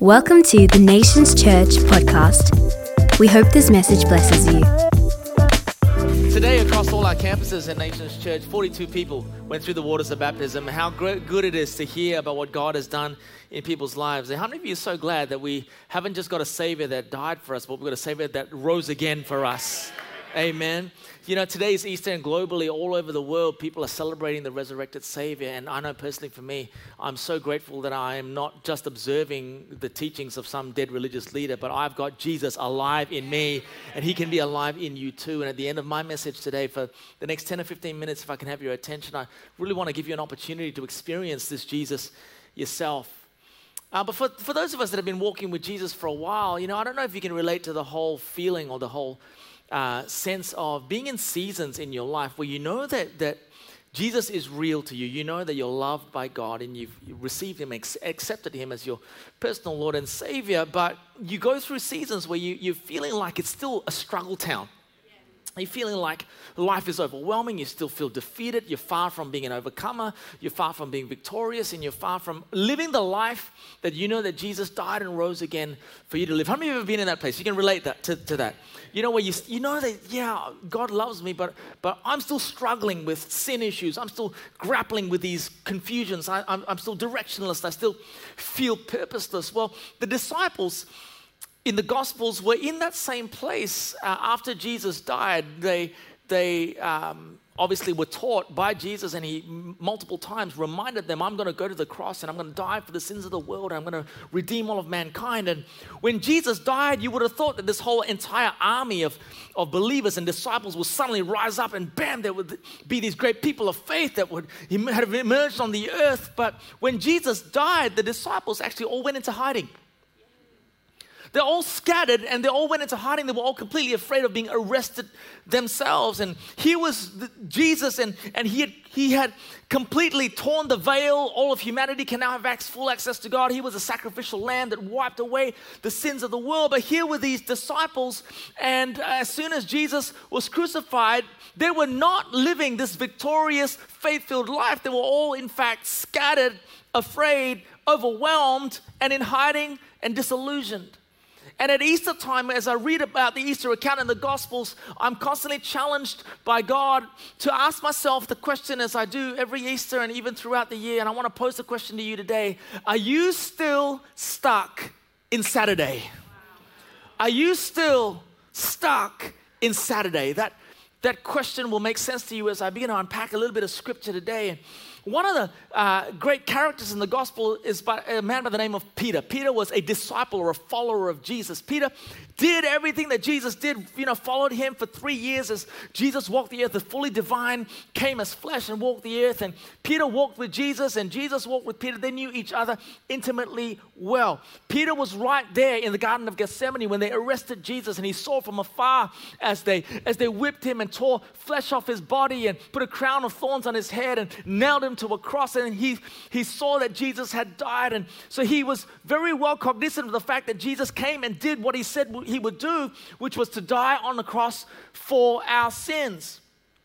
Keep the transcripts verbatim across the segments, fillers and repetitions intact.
Welcome to the Nations Church podcast. We hope this message blesses you. Today, across all our campuses at Nations Church, forty-two people went through the waters of baptism. How great, good it is to hear about what God has done in people's lives. And how many of you are so glad that we haven't just got a Savior that died for us, but we've got a Savior that rose again for us? Amen. You know, today is Easter, and globally, all over the world, people are celebrating the resurrected Savior. And I know personally for me, I'm so grateful that I am not just observing the teachings of some dead religious leader, but I've got Jesus alive in me, and He can be alive in you too. And at the end of my message today, for the next ten or fifteen minutes, if I can have your attention, I really want to give you an opportunity to experience this Jesus yourself. Uh, but for, for those of us that have been walking with Jesus for a while, you know, I don't know if you can relate to the whole feeling or the whole Uh, sense of being in seasons in your life where you know that that Jesus is real to you. You know that you're loved by God and you've, you've received Him, ex- accepted Him as your personal Lord and Savior, but you go through seasons where you, you're feeling like it's still a struggle town. You're feeling like life is overwhelming, you still feel defeated, you're far from being an overcomer, you're far from being victorious, and you're far from living the life that you know that Jesus died and rose again for you to live. How many of you have ever been in that place? You can relate that to, to that. You know, where you you know that, yeah, God loves me, but but I'm still struggling with sin issues. I'm still grappling with these confusions. I, I'm, I'm still directionless. I still feel purposeless. Well, the disciples in the Gospels were in that same place uh, after Jesus died. They they um, obviously were taught by Jesus, and He m- multiple times reminded them, I'm going to go to the cross and I'm going to die for the sins of the world. And I'm going to redeem all of mankind. And when Jesus died, you would have thought that this whole entire army of, of believers and disciples would suddenly rise up, and bam, there would be these great people of faith that would have emerged on the earth. But when Jesus died, the disciples actually all went into hiding. They all scattered and they all went into hiding. They were all completely afraid of being arrested themselves. And here was the, Jesus, and, and he, had, he had completely torn the veil. All of humanity can now have full access to God. He was a sacrificial lamb that wiped away the sins of the world. But here were these disciples, and as soon as Jesus was crucified, they were not living this victorious, faith-filled life. They were all, in fact, scattered, afraid, overwhelmed, and in hiding and disillusioned. And at Easter time, as I read about the Easter account in the Gospels, I'm constantly challenged by God to ask myself the question, as I do every Easter and even throughout the year, and I want to pose the question to you today: are you still stuck in Saturday? Are you still stuck in Saturday? That, that question will make sense to you as I begin to unpack a little bit of scripture today. One of the uh, great characters in the gospel is by a man by the name of Peter. Peter was a disciple or a follower of Jesus. Peter did everything that Jesus did, you know, followed Him for three years as Jesus walked the earth. The fully divine came as flesh and walked the earth. And Peter walked with Jesus, and Jesus walked with Peter. They knew each other intimately well. Peter was right there in the Garden of Gethsemane when they arrested Jesus, and he saw from afar as they as they whipped Him and tore flesh off His body and put a crown of thorns on His head and nailed Him to a cross. And he he saw that Jesus had died, and so he was very well cognizant of the fact that Jesus came and did what He said He would do, which was to die on the cross for our sins.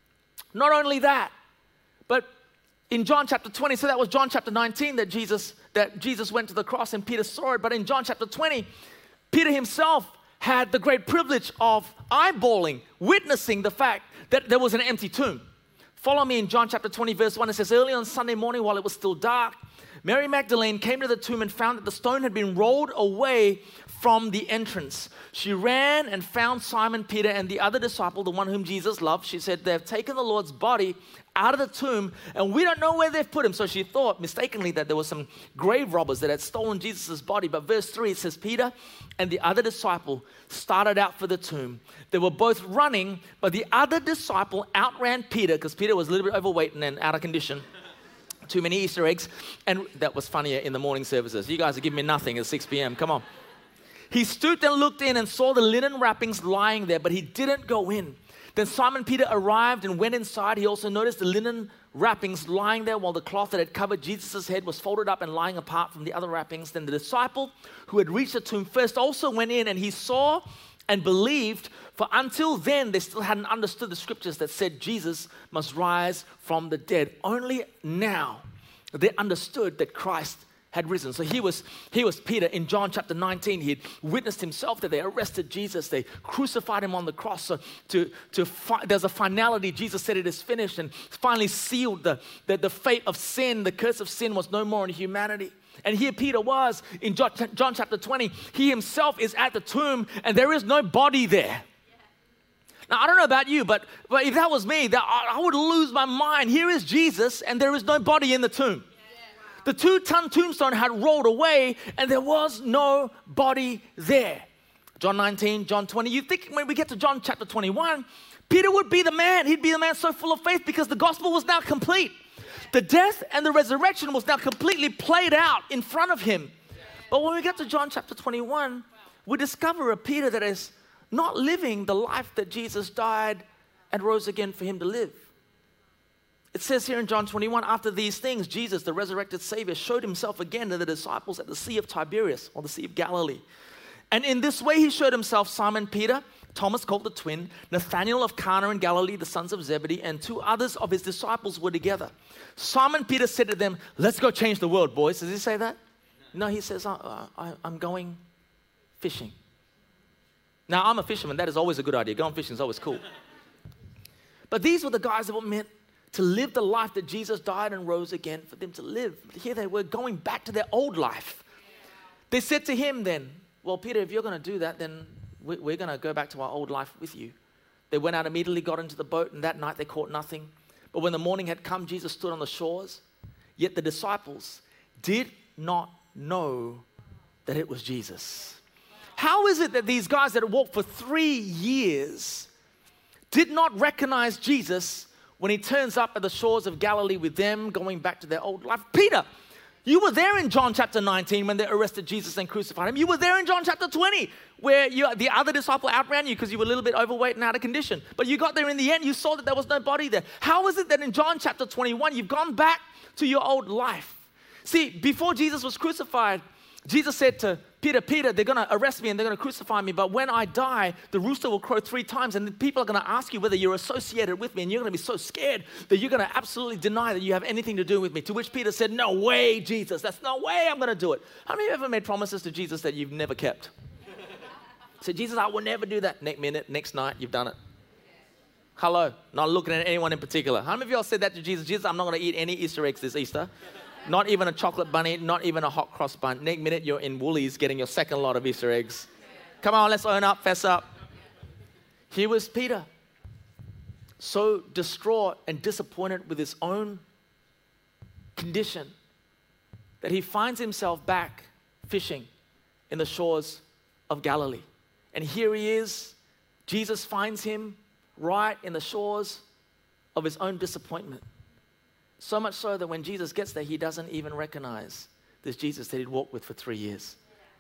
Not only that, but in John chapter twenty, so that was John chapter nineteen that Jesus that Jesus went to the cross and Peter saw it. But in John chapter twenty, Peter himself had the great privilege of eyeballing, witnessing the fact that there was an empty tomb. Follow me in John chapter twenty, verse one. It says, early on Sunday morning, while it was still dark, Mary Magdalene came to the tomb and found that the stone had been rolled away from the entrance. She ran and found Simon Peter and the other disciple, the one whom Jesus loved. She said, they've taken the Lord's body out of the tomb, and we don't know where they've put Him. So she thought mistakenly that there were some grave robbers that had stolen Jesus' body. But verse three, it says, Peter and the other disciple started out for the tomb. They were both running, but the other disciple outran Peter, because Peter was a little bit overweight and then out of condition. Too many Easter eggs. And that was funnier in the morning services. You guys are giving me nothing at six p.m. Come on. He stooped and looked in and saw the linen wrappings lying there, but he didn't go in. Then Simon Peter arrived and went inside. He also noticed the linen wrappings lying there, while the cloth that had covered Jesus' head was folded up and lying apart from the other wrappings. Then the disciple who had reached the tomb first also went in, and he saw and believed, for until then they still hadn't understood the scriptures that said Jesus must rise from the dead. Only now they understood that Christ had risen. So he was, he was Peter in John chapter nineteen. He had witnessed himself that they arrested Jesus. They crucified him on the cross. So to, to fi- there's a finality. Jesus said it is finished and finally sealed the, the, the fate of sin. The curse of sin was no more in humanity. And here Peter was in John, John chapter twenty. He himself is at the tomb and there is no body there. Now, I don't know about you, but, but if that was me, that I, I would lose my mind. Here is Jesus and there is no body in the tomb. The two-ton tombstone had rolled away and there was no body there. John nineteen, John twenty. You think when we get to John chapter twenty-one, Peter would be the man. He'd be the man so full of faith because the gospel was now complete. The death and the resurrection was now completely played out in front of him. But when we get to John chapter twenty-one, we discover a Peter that is not living the life that Jesus died and rose again for him to live. It says here in John twenty-one, after these things, Jesus, the resurrected Savior, showed himself again to the disciples at the Sea of Tiberias, or the Sea of Galilee. And in this way he showed himself Simon Peter, Thomas called the twin, Nathanael of Cana in Galilee, the sons of Zebedee, and two others of his disciples were together. Simon Peter said to them, let's go change the world, boys. Does he say that? No, he says, I, I, I'm going fishing. Now, I'm a fisherman. That is always a good idea. Going fishing is always cool. But these were the guys that were meant to live the life that Jesus died and rose again for them to live. Here they were going back to their old life. They said to him then, well, Peter, if you're going to do that, then we're going to go back to our old life with you. They went out immediately, got into the boat, and that night they caught nothing. But when the morning had come, Jesus stood on the shores. Yet the disciples did not know that it was Jesus. How is it that these guys that had walked for three years did not recognize Jesus when he turns up at the shores of Galilee with them, going back to their old life? Peter, you were there in John chapter nineteen when they arrested Jesus and crucified him. You were there in John chapter twenty where you, the other disciple outran you because you were a little bit overweight and out of condition. But you got there in the end, you saw that there was no body there. How is it that in John chapter twenty-one, you've gone back to your old life? See, before Jesus was crucified, Jesus said to Peter, Peter, they're going to arrest me and they're going to crucify me, but when I die, the rooster will crow three times and the people are going to ask you whether you're associated with me, and you're going to be so scared that you're going to absolutely deny that you have anything to do with me. To which Peter said, no way, Jesus, that's no way I'm going to do it. How many of you ever made promises to Jesus that you've never kept? Said, Jesus, I will never do that. Next minute, next night, you've done it. Hello, not looking at anyone in particular. How many of y'all said that to Jesus? Jesus, I'm not going to eat any Easter eggs this Easter. Not even a chocolate bunny, not even a hot cross bun. Next minute, you're in Woolies getting your second lot of Easter eggs. Come on, let's own up, fess up. Here was Peter, so distraught and disappointed with his own condition that he finds himself back fishing in the shores of Galilee. And here he is. Jesus finds him right in the shores of his own disappointment. So much so that when Jesus gets there, he doesn't even recognize this Jesus that he'd walked with for three years.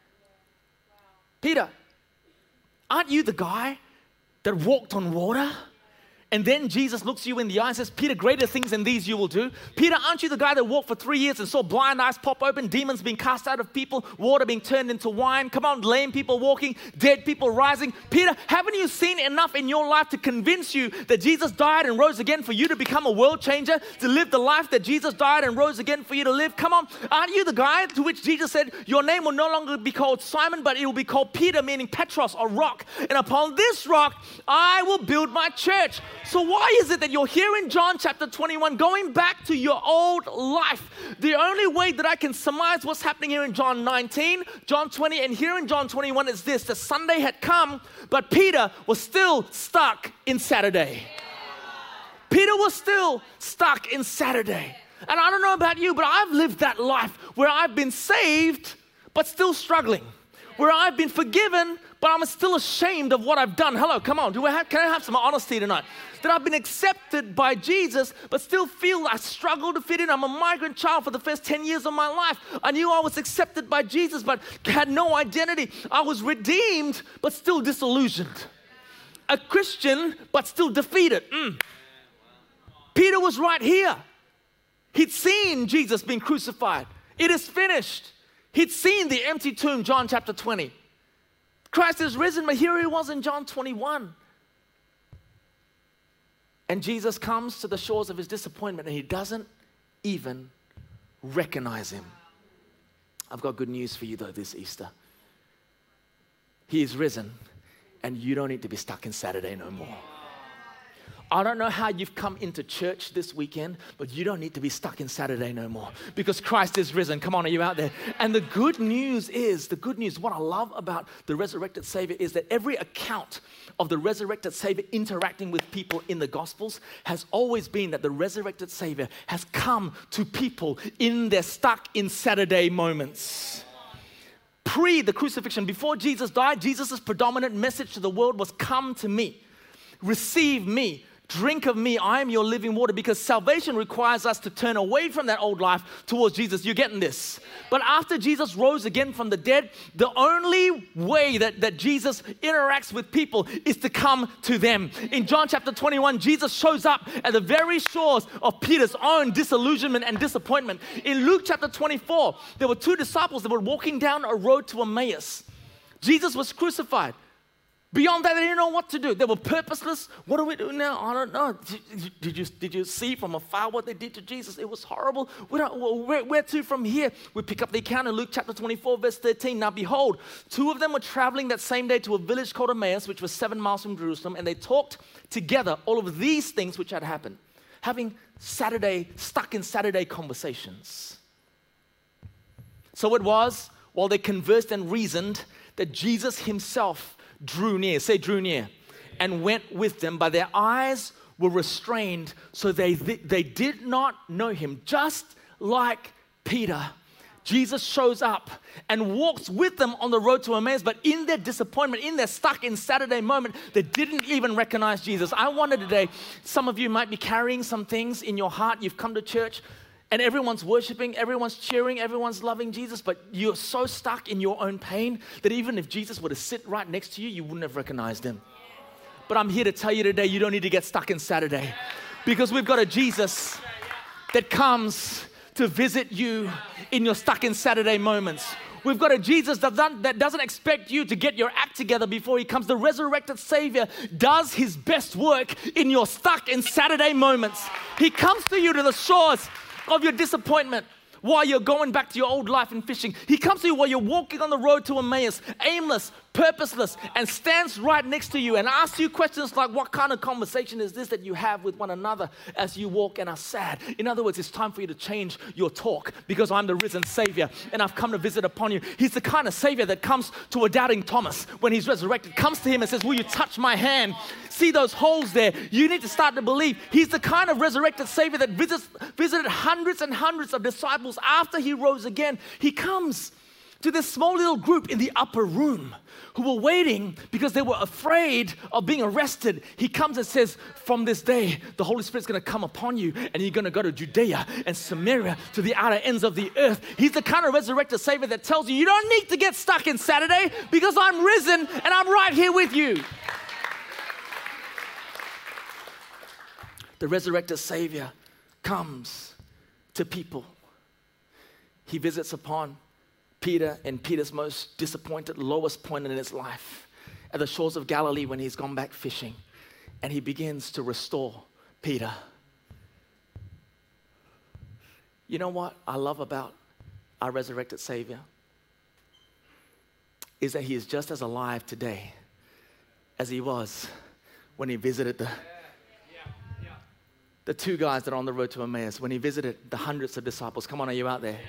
Peter, aren't you the guy that walked on water? And then Jesus looks you in the eye and says, Peter, greater things than these you will do. Peter, aren't you the guy that walked for three years and saw blind eyes pop open, demons being cast out of people, water being turned into wine? Come on, lame people walking, dead people rising. Peter, haven't you seen enough in your life to convince you that Jesus died and rose again for you to become a world changer, to live the life that Jesus died and rose again for you to live? Come on, aren't you the guy to which Jesus said, your name will no longer be called Simon, but it will be called Peter, meaning Petros, or rock. And upon this rock, I will build my church. So why is it that you're here in John chapter twenty-one, going back to your old life? The only way that I can surmise what's happening here in John nineteen, John twenty, and here in John twenty-one is this: the Sunday had come, but Peter was still stuck in Saturday. Peter was still stuck in Saturday. And I don't know about you, but I've lived that life where I've been saved, but still struggling. Where I've been forgiven, but I'm still ashamed of what I've done. Hello, come on. Do I have, can I have some honesty tonight? That I've been accepted by Jesus, but still feel I struggle to fit in. I'm a migrant child for the first ten years of my life. I knew I was accepted by Jesus, but had no identity. I was redeemed, but still disillusioned. A Christian, but still defeated. Mm. Peter was right here. He'd seen Jesus being crucified. It is finished. He'd seen the empty tomb, John chapter twenty. Christ is risen, but here he was in John twenty-one. And Jesus comes to the shores of his disappointment and he doesn't even recognize him. I've got good news for you though this Easter. He is risen, and you don't need to be stuck in Saturday no more. I don't know how you've come into church this weekend, but you don't need to be stuck in Saturday no more because Christ is risen. Come on, are you out there? And the good news is, the good news, what I love about the resurrected Savior is that every account of the resurrected Savior interacting with people in the Gospels has always been that the resurrected Savior has come to people in their stuck in Saturday moments. Pre the crucifixion, before Jesus died, Jesus' predominant message to the world was, come to me, receive me, drink of me, I am your living water, because salvation requires us to turn away from that old life towards Jesus. You're getting this? But after Jesus rose again from the dead, the only way that, that Jesus interacts with people is to come to them. In John chapter twenty-one, Jesus shows up at the very shores of Peter's own disillusionment and disappointment. In Luke chapter twenty-four, there were two disciples that were walking down a road to Emmaus. Jesus was crucified. Beyond that, they didn't know what to do. They were purposeless. What do we do now? I don't know. Did, did, you, did you see from afar what they did to Jesus? It was horrible. We don't, where, where to from here? We pick up the account in Luke chapter twenty-four, verse thirteen. Now behold, two of them were traveling that same day to a village called Emmaus, which was seven miles from Jerusalem, and they talked together all of these things which had happened, having Saturday, stuck in Saturday conversations. So it was, while they conversed and reasoned, that Jesus himself drew near, say drew near, and went with them, but their eyes were restrained, so they, they did not know him. Just like Peter, Jesus shows up and walks with them on the road to Emmaus, but in their disappointment, in their stuck in Saturday moment, they didn't even recognize Jesus. I wonder today, some of you might be carrying some things in your heart. You've come to church, and everyone's worshiping, everyone's cheering, everyone's loving Jesus, but you're so stuck in your own pain that even if Jesus were to sit right next to you, you wouldn't have recognized him. But I'm here to tell you today, you don't need to get stuck in Saturday, because we've got a Jesus that comes to visit you in your stuck in Saturday moments. We've got a Jesus that doesn't, that doesn't expect you to get your act together before he comes. The resurrected Savior does his best work in your stuck in Saturday moments. He comes to you to the shores of your disappointment while you're going back to your old life and fishing. He comes to you while you're walking on the road to Emmaus, aimless, purposeless, and stands right next to you and asks you questions like, what kind of conversation is this that you have with one another as you walk and are sad? In other words, it's time for you to change your talk, because I'm the risen Savior and I've come to visit upon you. He's the kind of Savior that comes to a doubting Thomas when he's resurrected, comes to him and says, will you touch my hand? See those holes there? You need to start to believe. He's the kind of resurrected Savior that visits, visited hundreds and hundreds of disciples after he rose again. He comes to this small little group in the upper room who were waiting because they were afraid of being arrested. He comes and says, from this day, the Holy Spirit's going to come upon you and you're going to go to Judea and Samaria, to the outer ends of the earth. He's the kind of resurrected Savior that tells you, you don't need to get stuck in Saturday, because I'm risen and I'm right here with you. The resurrected Savior comes to people. He visits upon Peter in Peter's most disappointed, lowest point in his life, at the shores of Galilee when he's gone back fishing, and he begins to restore Peter. You know what I love about our resurrected Savior? Is that he is just as alive today as he was when he visited the The two guys that are on the road to Emmaus, when he visited the hundreds of disciples. Come on, are you out there?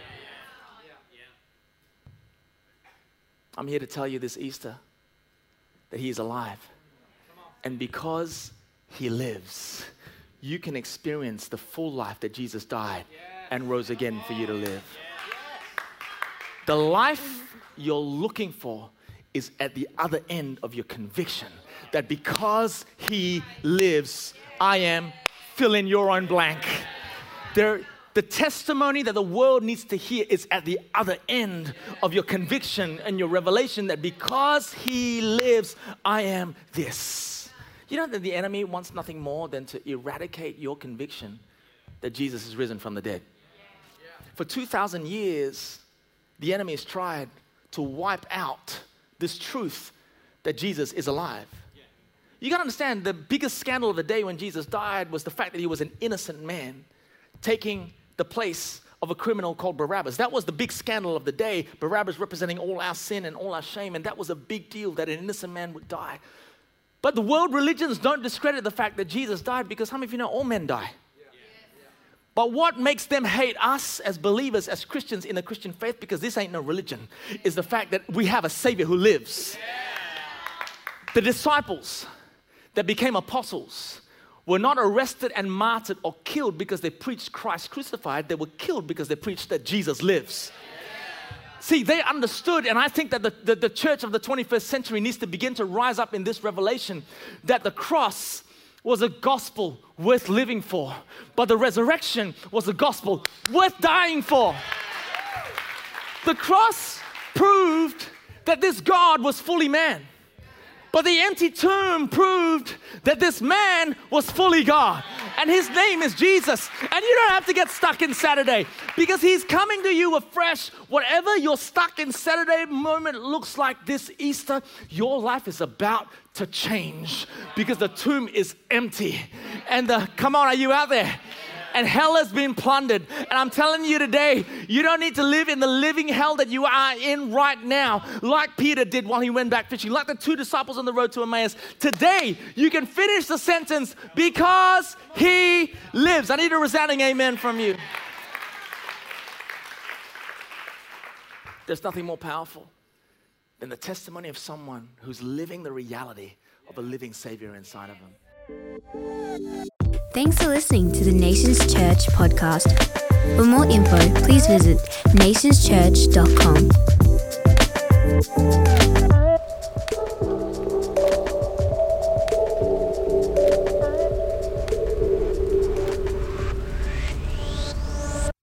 I'm here to tell you this Easter that he is alive. And because he lives, you can experience the full life that Jesus died and rose again for you to live. The life you're looking for is at the other end of your conviction that because he lives, I am, fill in your own blank. There, the testimony that the world needs to hear is at the other end of your conviction and your revelation that because he lives, I am this. You know that the enemy wants nothing more than to eradicate your conviction that Jesus is risen from the dead. For two thousand years, the enemy has tried to wipe out this truth that Jesus is alive. You gotta understand, the biggest scandal of the day when Jesus died was the fact that he was an innocent man taking the place of a criminal called Barabbas. That was the big scandal of the day. Barabbas representing all our sin and all our shame, and that was a big deal that an innocent man would die. But the world religions don't discredit the fact that Jesus died, because how many of you know all men die? Yeah. Yeah. But what makes them hate us as believers, as Christians in the Christian faith, because this ain't no religion, is the fact that we have a Savior who lives. Yeah. The disciples that became apostles were not arrested and martyred or killed because they preached Christ crucified. They were killed because they preached that Jesus lives. See, they understood, and I think that the, the, the church of the twenty-first century needs to begin to rise up in this revelation that the cross was a gospel worth living for, but the resurrection was a gospel worth dying for. The cross proved that this God was fully man, but the empty tomb proved that this man was fully God. And his name is Jesus. And you don't have to get stuck in Saturday, because he's coming to you afresh. Whatever your stuck in Saturday moment looks like this Easter, your life is about to change, because the tomb is empty. And the, come on, are you out there? And hell has been plundered. And I'm telling you today, you don't need to live in the living hell that you are in right now, like Peter did while he went back fishing, like the two disciples on the road to Emmaus. Today, you can finish the sentence, because he lives. I need a resounding amen from you. There's nothing more powerful than the testimony of someone who's living the reality of a living Savior inside of them. Thanks for listening to the Nations Church podcast. For more info, please visit nations church dot com.